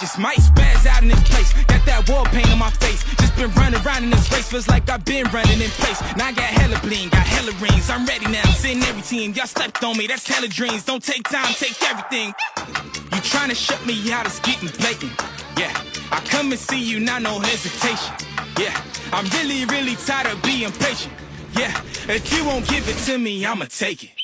just might spaz out in this place. Got that war paint on my face. Just been running around in this race. Feels like I've been running in place. Now I got hella bling, got hella rings. I'm ready now, sitting every team. Y'all slept on me, that's hella dreams. Don't take time, take everything. You tryna shut me out, it's getting blatant. Yeah, I come and see you, now no hesitation. Yeah, I'm really, really tired of being patient. Yeah, if you won't give it to me, I'ma take it.